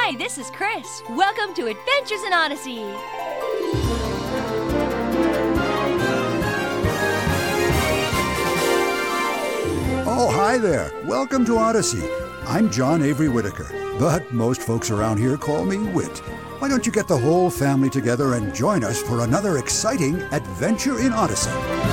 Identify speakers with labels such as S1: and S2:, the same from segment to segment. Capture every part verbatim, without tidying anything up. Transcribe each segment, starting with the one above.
S1: Hi, this is Chris. Welcome to Adventures in Odyssey.
S2: Oh, hi there. Welcome to Odyssey. I'm John Avery Whitaker, but most folks around here call me Whit. Why don't you get the whole family together and join us for another exciting adventure in Odyssey?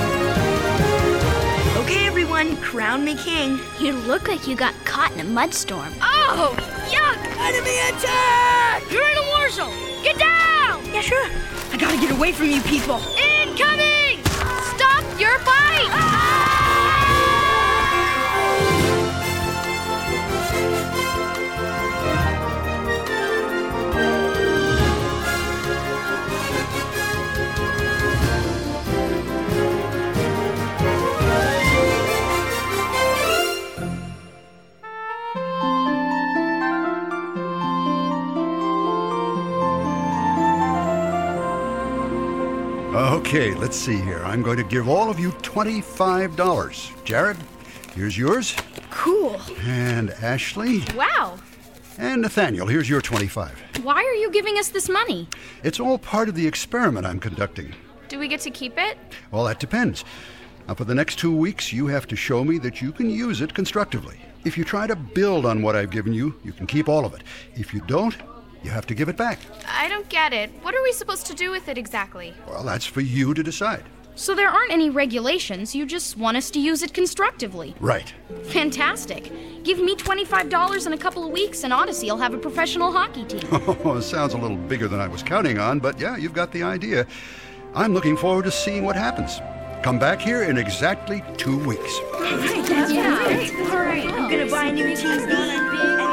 S3: Okay, everyone, crown me king.
S4: You look like you got caught in a mudstorm.
S3: Oh, yuck! Enemy attack!
S4: You're in a war zone! Get down!
S3: Yeah, sure. I gotta get away from you people.
S4: Incoming! Stop your bike! Ah!
S2: Okay, let's see here. I'm going to give all of you twenty-five dollars. Jared, here's yours.
S5: Cool.
S2: And Ashley.
S5: Wow.
S2: And Nathaniel, here's your twenty-five.
S5: Why are you giving us this money?
S2: It's all part of the experiment I'm conducting.
S5: Do we get to keep it?
S2: Well, that depends. Now, for the next two weeks, you have to show me that you can use it constructively. If you try to build on what I've given you, you can keep all of it. If you don't, you have to give it back.
S5: I don't get it. What are we supposed to do with it exactly?
S2: Well, that's for you to decide.
S5: So there aren't any regulations. You just want us to use it constructively.
S2: Right.
S5: Fantastic. Give me twenty-five dollars in a couple of weeks and Odyssey will have a professional hockey team.
S2: Oh, it sounds a little bigger than I was counting on, but yeah, you've got the idea. I'm looking forward to seeing what happens. Come back here in exactly two weeks.
S3: That's yeah. Great. All right, I'm gonna buy a new T V.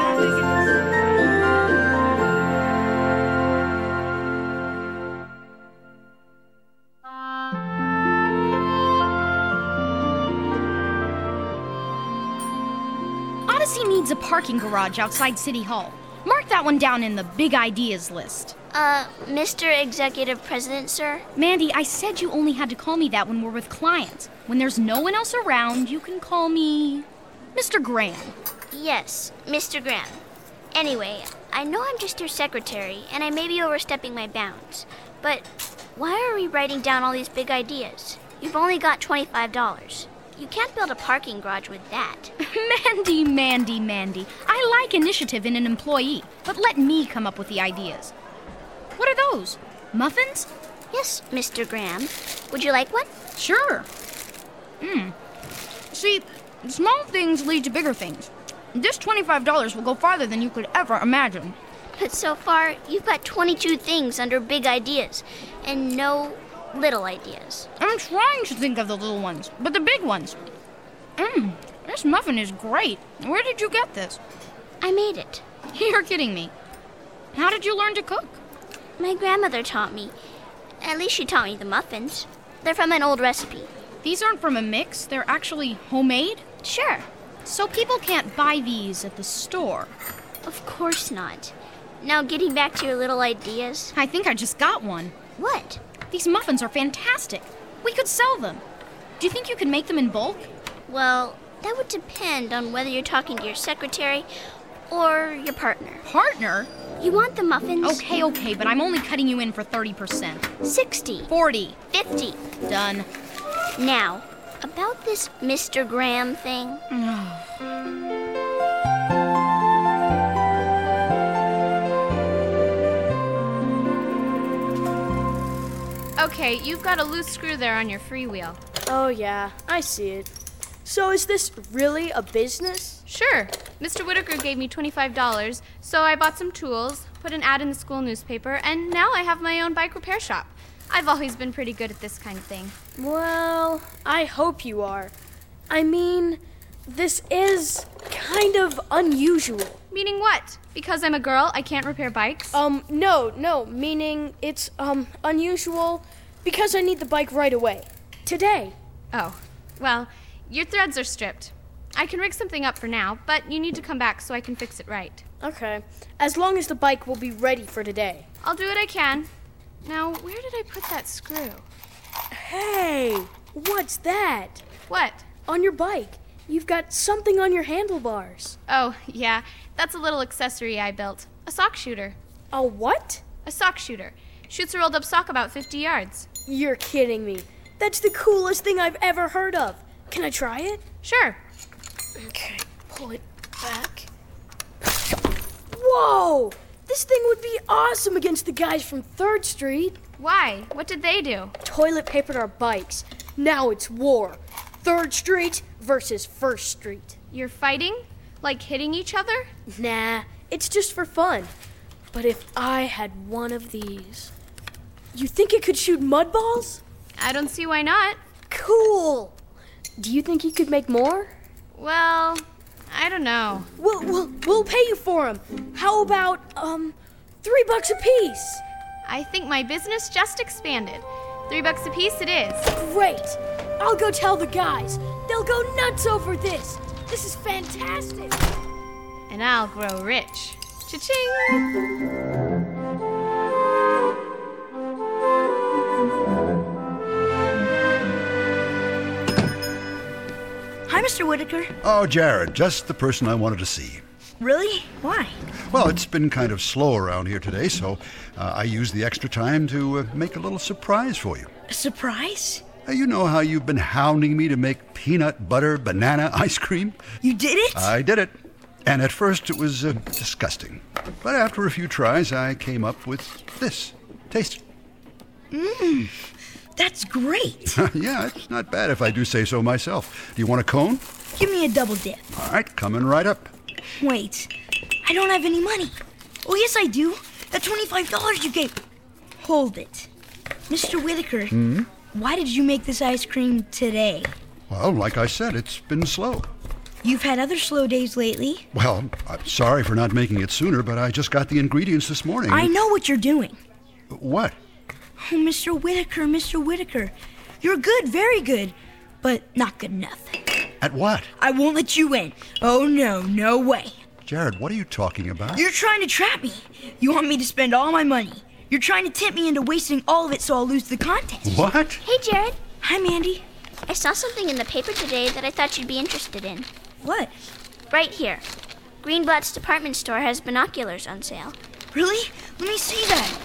S5: Odyssey needs a parking garage outside City Hall. Mark that one down in the big ideas list.
S4: Uh, Mister Executive President, sir?
S5: Mandy, I said you only had to call me that when we're with clients. When there's no one else around, you can call me Mister Graham.
S4: Yes, Mister Graham. Anyway, I know I'm just your secretary, and I may be overstepping my bounds. But why are we writing down all these big ideas? You've only got twenty-five dollars. You can't build a parking garage with that.
S5: Mandy, Mandy, Mandy. I like initiative in an employee, but let me come up with the ideas. What are those? Muffins?
S4: Yes, Mister Graham. Would you like one?
S5: Sure. Hmm. See, small things lead to bigger things. This twenty-five dollars will go farther than you could ever imagine.
S4: But so far, you've got twenty-two things under big ideas, and no little ideas.
S5: I'm trying to think of the little ones, but the big ones. Mmm, this muffin is great. Where did you get this?
S4: I made it.
S5: You're kidding me. How did you learn to cook?
S4: My grandmother taught me. At least she taught me the muffins. They're from an old recipe.
S5: These aren't from a mix. They're actually homemade?
S4: Sure.
S5: So people can't buy these at the store?
S4: Of course not. Now, getting back to your little ideas.
S5: I think I just got one.
S4: What?
S5: These muffins are fantastic. We could sell them. Do you think you could make them in bulk?
S4: Well, that would depend on whether you're talking to your secretary or your partner.
S5: Partner?
S4: You want the muffins?
S5: Okay, okay, but I'm only cutting you in for thirty percent.
S4: sixty.
S5: forty.
S4: fifty.
S5: Done.
S4: Now, about this Mister Graham thing.
S6: Okay, you've got a loose screw there on your freewheel.
S7: Oh yeah, I see it. So is this really a business?
S6: Sure. Mister Whitaker gave me twenty-five dollars, so I bought some tools, put an ad in the school newspaper, and now I have my own bike repair shop. I've always been pretty good at this kind of thing.
S7: Well, I hope you are. I mean, this is kind of unusual.
S6: Meaning what? Because I'm a girl, I can't repair bikes?
S7: Um, no, no, meaning it's, um, unusual because I need the bike right away. Today.
S6: Oh, well, your threads are stripped. I can rig something up for now, but you need to come back so I can fix it right.
S7: Okay. As long as the bike will be ready for today.
S6: I'll do what I can. Now, where did I put that screw?
S7: Hey, what's that?
S6: What?
S7: On your bike. You've got something on your handlebars.
S6: Oh, yeah. That's a little accessory I built. A sock shooter.
S7: A what?
S6: A sock shooter. Shoots a rolled up sock about fifty yards.
S7: You're kidding me. That's the coolest thing I've ever heard of. Can I try it?
S6: Sure.
S7: Okay, pull it back. Whoa! This thing would be awesome against the guys from third Street.
S6: Why? What did they do?
S7: Toilet papered our bikes. Now it's war. third Street versus first Street.
S6: You're fighting? Like hitting each other?
S7: Nah, it's just for fun. But if I had one of these... You think it could shoot mud balls?
S6: I don't see why not.
S7: Cool! Do you think you could make more?
S6: Well, I don't know.
S7: We'll, we'll, we'll pay you for them. How about, um, three bucks a piece?
S6: I think my business just expanded. Three bucks a piece it is.
S7: Great! I'll go tell the guys. They'll go nuts over this. This is fantastic.
S6: And I'll grow rich. Cha-ching!
S3: Hi, Mister Whitaker.
S2: Oh, Jared, just the person I wanted to see.
S3: Really? Why?
S2: Well, it's been kind of slow around here today, so uh, I used the extra time to uh, make a little surprise for you.
S3: A surprise?
S2: Uh, you know how you've been hounding me to make peanut butter banana ice cream?
S3: You did it?
S2: I did it. And at first it was uh, disgusting. But after a few tries, I came up with this. Taste it.
S3: Mmm. That's great.
S2: Yeah, it's not bad if I do say so myself. Do you want a cone?
S3: Give me a double dip.
S2: All right, coming right up.
S3: Wait, I don't have any money. Oh, yes, I do. That twenty-five dollars you gave. Hold it. Mister Whitaker,
S2: Hmm?
S3: why did you make this ice cream today?
S2: Well, like I said, it's been slow.
S3: You've had other slow days lately.
S2: Well, I'm sorry for not making it sooner, but I just got the ingredients this morning.
S3: I know what you're doing.
S2: What?
S3: Oh, Mister Whitaker, Mister Whitaker. You're good, very good, but not good enough.
S2: At what?
S3: I won't let you in. Oh, no, no way.
S2: Jared, what are you talking about?
S3: You're trying to trap me. You want me to spend all my money. You're trying to tempt me into wasting all of it so I'll lose the contest.
S2: What?
S4: Hey, Jared.
S3: Hi, Mandy.
S4: I saw something in the paper today that I thought you'd be interested in.
S3: What?
S4: Right here. Greenblatt's department store has binoculars on sale.
S3: Really? Let me see that.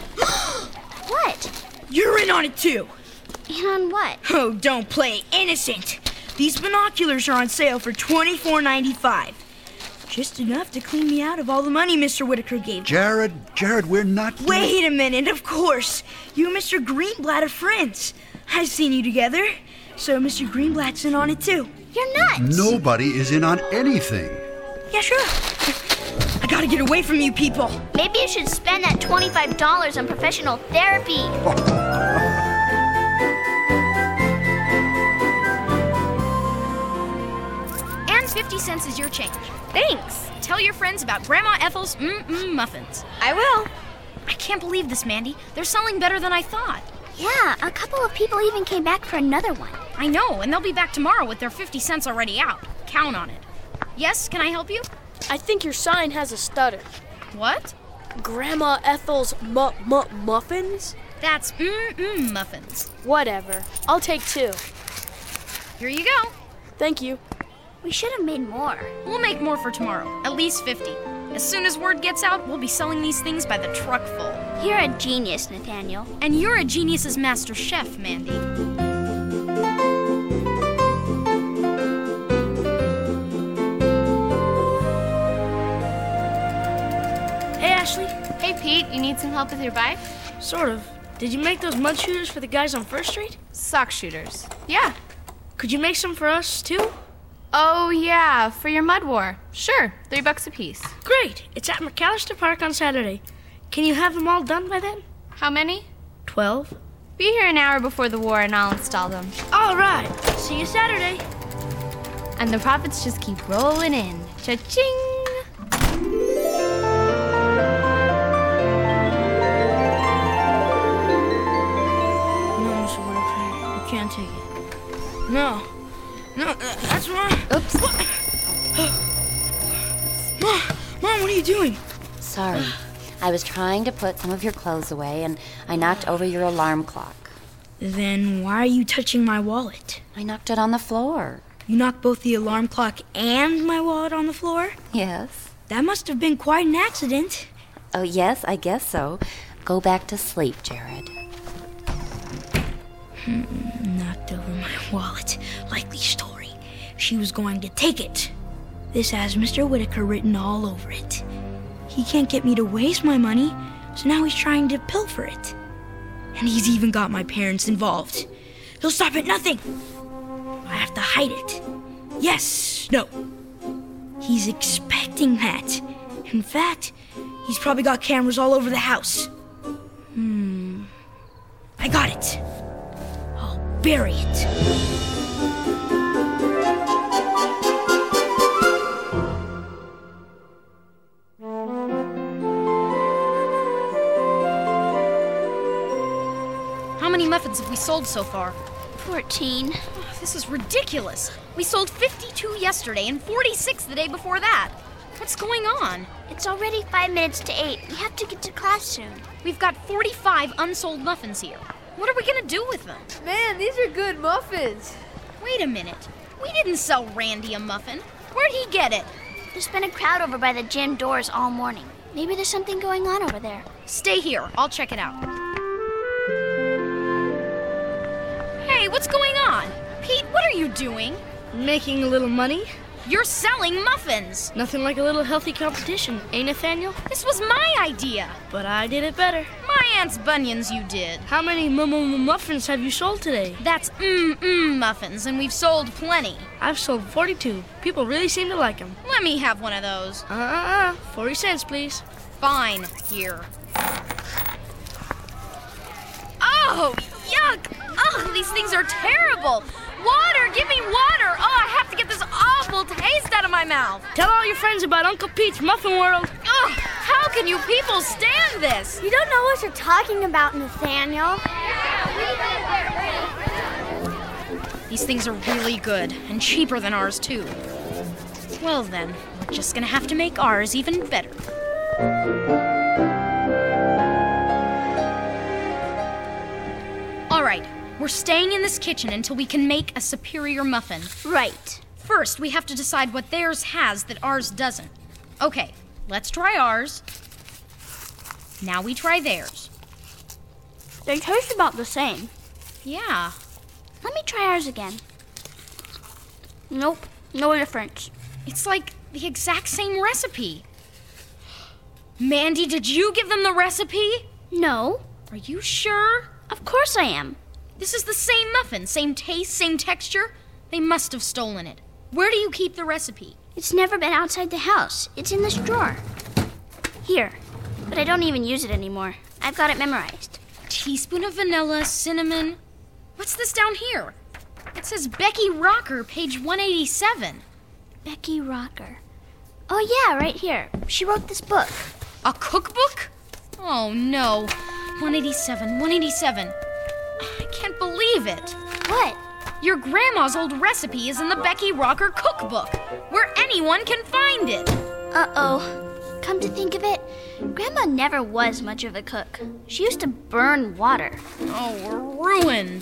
S4: What?
S3: You're in on it, too.
S4: In on what?
S3: Oh, don't play innocent. These binoculars are on sale for twenty-four ninety-five. Just enough to clean me out of all the money Mister Whitaker gave me.
S2: Jared, Jared, we're not... doing-
S3: Wait a minute, of course. You and Mister Greenblatt are friends. I've seen you together. So Mister Greenblatt's in on it, too.
S4: You're nuts.
S2: Nobody is in on anything.
S3: Yeah, sure. I gotta get away from you people.
S4: Maybe you should spend that twenty-five dollars on professional therapy.
S5: And fifty cents is your change.
S6: Thanks.
S5: Tell your friends about Grandma Ethel's mm-mm muffins.
S6: I will.
S5: I can't believe this, Mandy. They're selling better than I thought.
S4: Yeah, a couple of people even came back for another one.
S5: I know, and they'll be back tomorrow with their fifty cents already out. Count on it. Yes, can I help you?
S7: I think your sign has a stutter.
S5: What?
S7: Grandma Ethel's mu- mu- muffins?
S5: That's mm-mm muffins.
S7: Whatever. I'll take two.
S5: Here you go.
S7: Thank you.
S4: We should have made more.
S5: We'll make more for tomorrow, at least fifty. As soon as word gets out, we'll be selling these things by the truck full.
S4: You're a genius, Nathaniel.
S5: And you're a genius as master chef, Mandy.
S3: Hey, Ashley.
S6: Hey, Pete, you need some help with your bike?
S3: Sort of. Did you make those mud shooters for the guys on First Street?
S6: Sock shooters. Yeah.
S3: Could you make some for us, too?
S6: Oh, yeah, for your mud war. Sure, three bucks a piece.
S3: Great. It's at McAllister Park on Saturday. Can you have them all done by then?
S6: How many?
S3: Twelve.
S6: Be here an hour before the war and I'll install them.
S3: All right. See you Saturday.
S6: And the profits just keep rolling in. Cha-ching!
S3: No, Mister Whitaker, you can't take it. No. No, uh, that's wrong.
S8: Oops.
S3: Mom, Mom, what are you doing?
S8: Sorry. I was trying to put some of your clothes away, and I knocked over your alarm clock.
S3: Then why are you touching my wallet?
S8: I knocked it on the floor.
S3: You knocked both the alarm clock and my wallet on the floor?
S8: Yes.
S3: That must have been quite an accident.
S8: Oh, yes, I guess so. Go back to sleep, Jared.
S3: Hmm, knocked over my wallet. Likely story. She was going to take it. This has Mister Whitaker written all over it. He can't get me to waste my money, so now he's trying to pilfer it. And he's even got my parents involved. He'll stop at nothing. I have to hide it. Yes, no. He's expecting that. In fact, he's probably got cameras all over the house. Hmm. I got it. I'll bury it.
S5: How many muffins have we sold so far?
S4: Fourteen.
S5: Oh, this is ridiculous. We sold fifty-two yesterday and forty-six the day before that. What's going on?
S4: It's already five minutes to eight. We have to get to class soon.
S5: We've got forty-five unsold muffins here. What are we gonna do with them?
S9: Man, these are good muffins.
S5: Wait a minute. We didn't sell Randy a muffin. Where'd he get it?
S4: There's been a crowd over by the gym doors all morning. Maybe there's something going on over there.
S5: Stay here. I'll check it out. Hey, what's going on? Pete, what are you doing?
S9: Making a little money?
S5: You're selling muffins.
S9: Nothing like a little healthy competition, eh, Nathaniel?
S5: This was my idea.
S9: But I did it better.
S5: My aunt's bunions you did.
S9: How many m-m-muffins have you sold today?
S5: That's mm-mm muffins, and we've sold plenty.
S9: I've sold forty-two. People really seem to like them.
S5: Let me have one of those.
S9: Uh-uh-uh. forty cents, please.
S5: Fine. Here. Oh, yuck! Ugh, these things are terrible. Water! Give me water! Oh, I have to get this awful taste out of my mouth.
S9: Tell all your friends about Uncle Pete's Muffin World.
S5: Ugh, how can you people stand this?
S4: You don't know what you're talking about, Nathaniel.
S5: These things are really good, and cheaper than ours, too. Well then, we're just gonna have to make ours even better. All right, we're staying in this kitchen until we can make a superior muffin.
S4: Right.
S5: First, we have to decide what theirs has that ours doesn't. Okay, let's try ours. Now we try theirs.
S4: They taste about the same.
S5: Yeah.
S4: Let me try ours again. Nope, no difference.
S5: It's like the exact same recipe. Mandy, did you give them the recipe?
S4: No.
S5: Are you sure?
S4: Of course I am.
S5: This is the same muffin, same taste, same texture. They must have stolen it. Where do you keep the recipe?
S4: It's never been outside the house. It's in this drawer. Here. But I don't even use it anymore. I've got it memorized.
S5: Teaspoon of vanilla, cinnamon. What's this down here? It says Becky Rocker, page one eighty-seven.
S4: Becky Rocker. Oh, yeah, right here. She wrote this book.
S5: A cookbook? Oh, no. one eighty-seven, one eighty-seven. I can't believe it.
S4: What?
S5: Your grandma's old recipe is in the Becky Rocker cookbook, where anyone can find it.
S4: Uh-oh. Come to think of it, Grandma never was much of a cook. She used to burn water.
S5: Oh, we're ruined.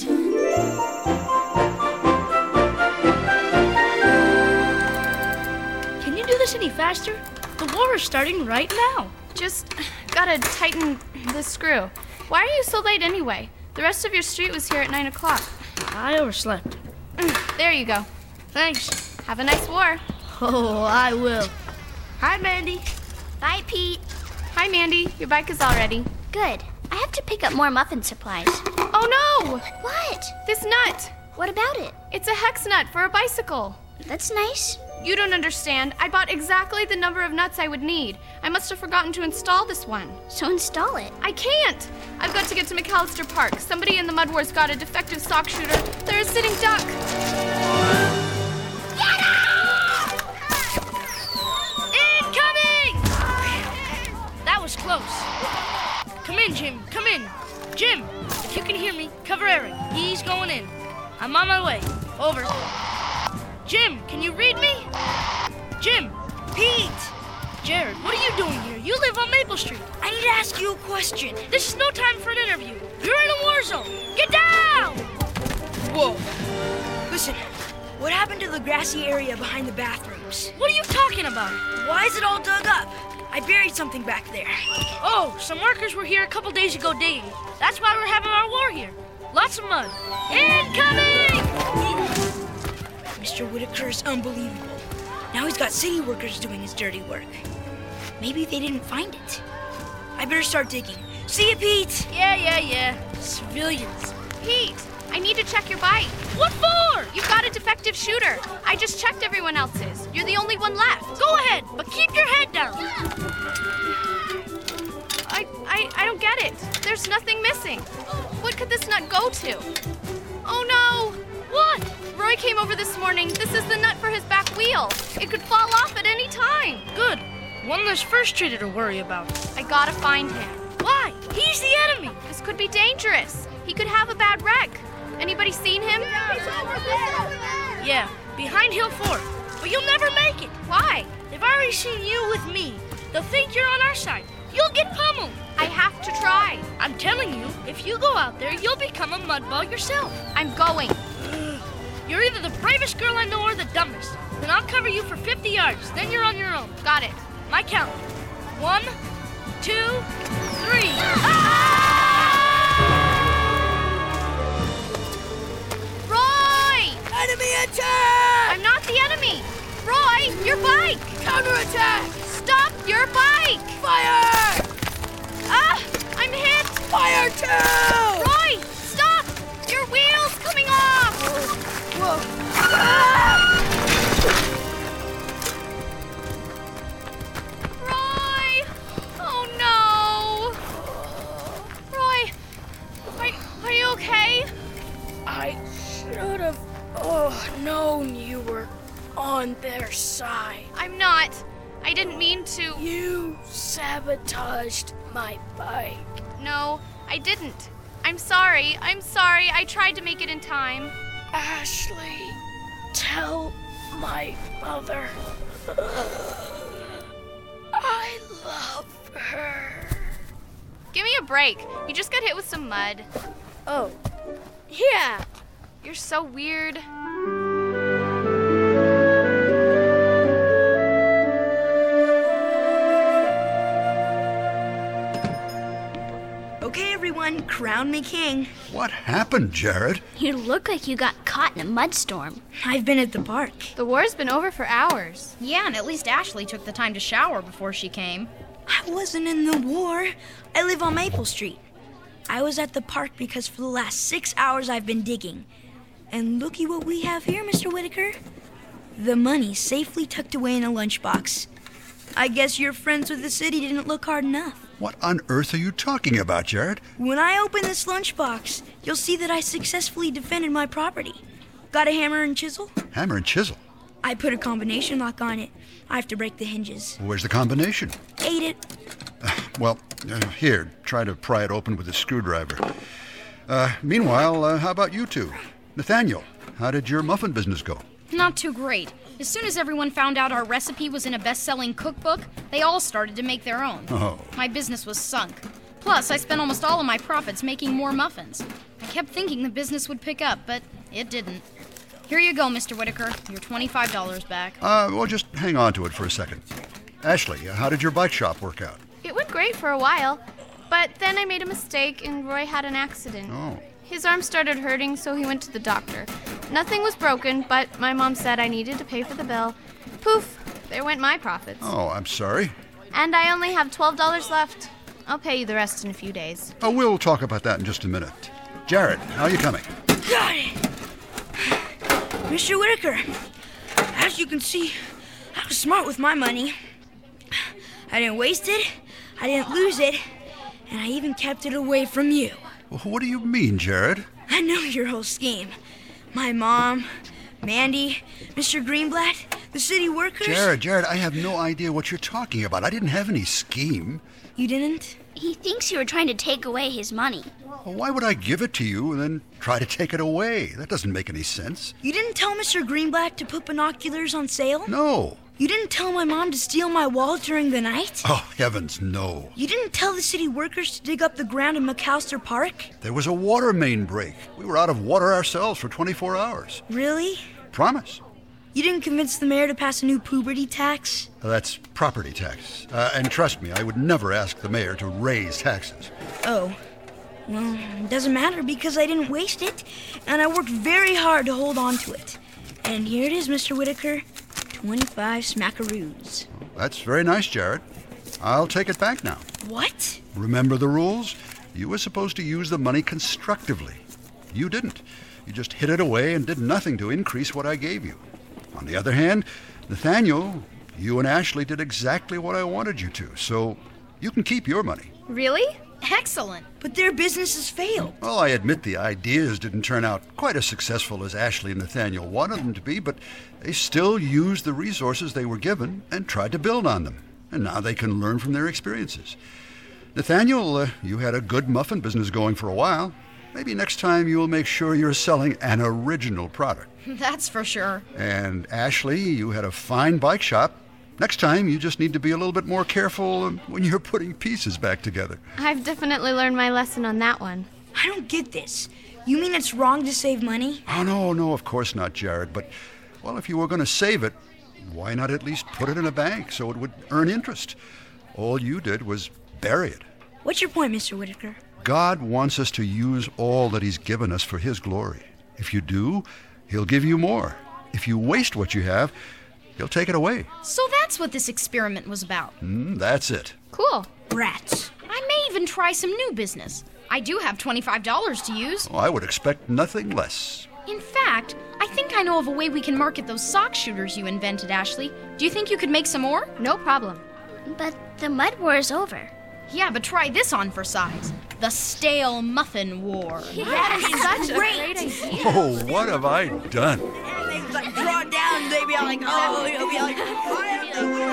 S9: Can you do this any faster? The war is starting right now.
S6: Just gotta tighten the screw. Why are you so late anyway? The rest of your street was here at nine o'clock.
S9: I overslept.
S6: There you go.
S9: Thanks.
S6: Have a nice war.
S9: Oh, I will. Hi, Mandy.
S4: Bye, Pete.
S6: Hi, Mandy. Your bike is all ready.
S4: Good. I have to pick up more muffin supplies.
S6: Oh, no!
S4: What?
S6: This nut.
S4: What about it?
S6: It's a hex nut for a bicycle.
S4: That's nice.
S6: You don't understand. I bought exactly the number of nuts I would need. I must have forgotten to install this one.
S4: So install it.
S6: I can't. I've got to get to McAllister Park. Somebody in the Mud Wars got a defective sock shooter. They're a sitting duck.
S5: Incoming!
S9: That was close. Come in, Jim. Come in. Jim, if you can hear me, cover Eric. He's going in. I'm on my way. Over. Jim, can you read me? Jim. Pete. Jared, what are you doing here? You live on Maple Street.
S3: I need to ask you a question.
S9: This is no time for an interview. You're in a war zone. Get down!
S3: Whoa. Listen, What happened to the grassy area behind the bathrooms?
S9: What are you talking about?
S3: Why is it all dug up? I buried something back there.
S9: Oh, some workers were here a couple days ago digging. That's why we're having our war here. Lots of mud. Incoming!
S3: Mister Whitaker's unbelievable. Now he's got city workers doing his dirty work. Maybe they didn't find it. I better start digging. See you, Pete!
S9: Yeah, yeah, yeah. Civilians.
S6: Pete, I need to check your bike.
S9: What for?
S6: You've got a defective shooter. I just checked everyone else's. You're the only one left.
S9: Go ahead, but keep your head down.
S6: I, I, I don't get it. There's nothing missing. What could this nut go to? Oh no!
S9: What?
S6: Roy came over this morning. This is the nut for his back wheel. It could fall off at any time.
S9: Good. One less first trader to worry about.
S6: I gotta find him.
S9: Why? He's the enemy.
S6: This could be dangerous. He could have a bad wreck. Anybody seen him?
S9: Yeah, behind Hill Fort. But you'll never make it.
S6: Why?
S9: They've already seen you with me. They'll think you're on our side. You'll get pummeled.
S6: I have to try.
S9: I'm telling you, if you go out there, you'll become a mudball yourself.
S6: I'm going.
S9: You're either the bravest girl I know or the dumbest. Then I'll cover you for fifty yards. Then you're on your own.
S6: Got it.
S9: My count. One, two, three.
S6: Roy!
S3: Enemy attack!
S6: I'm not the enemy. Roy, your bike!
S3: Counterattack!
S6: Stop your bike!
S3: Fire!
S6: Ah! I'm hit!
S3: Fire too!
S6: Roy, stop! Your wheel's coming off!
S3: Whoa! Ah!
S6: Roy! Oh no! Roy, are, are you okay?
S7: I should have oh, known you were on their side.
S6: I'm not. I didn't mean to.
S7: You sabotaged my bike.
S6: No, I didn't. I'm sorry. I'm sorry. I tried to make it in time.
S7: Ashley, tell my mother I love her.
S6: Give me a break. You just got hit with some mud.
S7: Oh, yeah.
S6: You're so weird.
S3: Okay, everyone, crown me king.
S2: What happened, Jared?
S4: You look like you got caught in a mudstorm.
S3: I've been at the park.
S6: The war's been over for hours.
S5: Yeah, and at least Ashley took the time to shower before she came.
S3: I wasn't in the war. I live on Maple Street. I was at the park because for the last six hours I've been digging. And looky what we have here, Mister Whitaker. The money safely tucked away in a lunchbox. I guess your friends with the city didn't look hard enough.
S2: What on earth are you talking about, Jared?
S3: When I open this lunchbox, you'll see that I successfully defended my property. Got a hammer and chisel?
S2: Hammer and chisel?
S3: I put a combination lock on it. I have to break the hinges.
S2: Where's the combination?
S3: Ate it.
S2: Uh, well, uh, here, try to pry it open with a screwdriver. Uh, meanwhile, uh, how about you two? Nathaniel, how did your muffin business go?
S5: Not too great. As soon as everyone found out our recipe was in a best-selling cookbook, they all started to make their own.
S2: Oh.
S5: My business was sunk. Plus, I spent almost all of my profits making more muffins. I kept thinking the business would pick up, but it didn't. Here you go, Mister Whitaker. Your twenty-five dollars back.
S2: Uh, well, just hang on to it for a second. Ashley, uh, how did your bike shop work out?
S6: It went great for a while, but then I made a mistake and Roy had an accident.
S2: Oh.
S6: His arm started hurting, so he went to the doctor. Nothing was broken, but my mom said I needed to pay for the bill. Poof, there went my profits.
S2: Oh, I'm sorry.
S6: And I only have twelve dollars left. I'll pay you the rest in a few days.
S2: Oh, we'll talk about that in just a minute. Jared, how are you coming?
S3: Got it! Mister Whitaker, as you can see, I was smart with my money. I didn't waste it, I didn't lose it, and I even kept it away from you.
S2: What do you mean, Jared?
S3: I know your whole scheme. My mom, Mandy, Mister Greenblatt, the city workers.
S2: Jared, Jared, I have no idea what you're talking about. I didn't have any scheme.
S3: You didn't?
S4: He thinks you were trying to take away his money.
S2: Well, why would I give it to you and then try to take it away? That doesn't make any sense.
S3: You didn't tell Mister Greenblatt to put binoculars on sale?
S2: No.
S3: You didn't tell my mom to steal my wallet during the night?
S2: Oh, heavens, no.
S3: You didn't tell the city workers to dig up the ground in McAllister Park?
S2: There was a water main break. We were out of water ourselves for twenty-four hours.
S3: Really?
S2: Promise.
S3: You didn't convince the mayor to pass a new puberty tax?
S2: That's property tax. Uh, and trust me, I would never ask the mayor to raise taxes.
S3: Oh. Well, it doesn't matter because I didn't waste it, and I worked very hard to hold on to it. And here it is, Mister Whitaker. twenty-five smackaroos.
S2: That's very nice, Jared. I'll take it back now.
S3: What?
S2: Remember the rules? You were supposed to use the money constructively. You didn't. You just hid it away and did nothing to increase what I gave you. On the other hand, Nathaniel, you and Ashley did exactly what I wanted you to, so you can keep your money.
S6: Really?
S5: Excellent.
S3: But their businesses failed.
S2: Well, I admit the ideas didn't turn out quite as successful as Ashley and Nathaniel wanted them to be, but they still used the resources they were given and tried to build on them. And now they can learn from their experiences. Nathaniel, uh, you had a good muffin business going for a while. Maybe next time you'll make sure you're selling an original product.
S5: That's for sure.
S2: And Ashley, you had a fine bike shop. Next time, you just need to be a little bit more careful when you're putting pieces back together.
S6: I've definitely learned my lesson on that one.
S3: I don't get this. You mean it's wrong to save money?
S2: Oh, no, no, of course not, Jared. But, well, if you were going to save it, why not at least put it in a bank so it would earn interest? All you did was bury it.
S3: What's your point, Mister Whitaker?
S2: God wants us to use all that He's given us for His glory. If you do, He'll give you more. If you waste what you have, He'll take it away.
S5: So that's what this experiment was about.
S2: Mm, that's it.
S6: Cool.
S3: Rats.
S5: I may even try some new business. I do have twenty-five dollars to use.
S2: Oh, I would expect nothing less.
S5: In fact, I think I know of a way we can market those sock shooters you invented, Ashley. Do you think you could make some more?
S6: No problem.
S4: But the mud war is over.
S5: Yeah, but try this on for size. The Stale Muffin War.
S6: That is such a great idea.
S2: Oh, what have I done?
S3: They like draw it down, and they'd be all like, oh, you'll be like, I am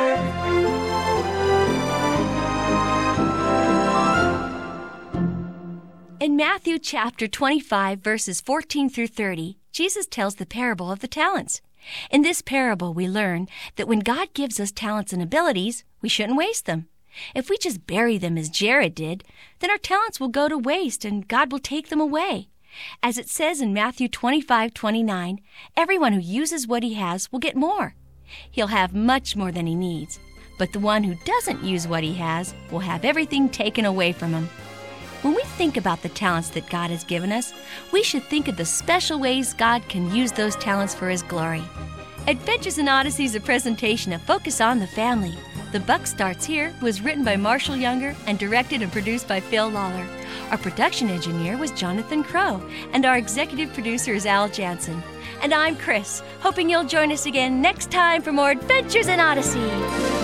S3: the winner.
S1: In Matthew chapter twenty-five, verses fourteen through thirty, Jesus tells the parable of the talents. In this parable, we learn that when God gives us talents and abilities, we shouldn't waste them. If we just bury them as Jared did, then our talents will go to waste and God will take them away. As it says in Matthew twenty-five twenty-nine, everyone who uses what he has will get more. He'll have much more than he needs, but the one who doesn't use what he has will have everything taken away from him. When we think about the talents that God has given us, we should think of the special ways God can use those talents for His glory. Adventures in Odyssey is a presentation of Focus on the Family. The Buck Starts Here was written by Marshall Younger and directed and produced by Phil Lawler. Our production engineer was Jonathan Crow, and our executive producer is Al Jansen. And I'm Chris, hoping you'll join us again next time for more Adventures in Odyssey.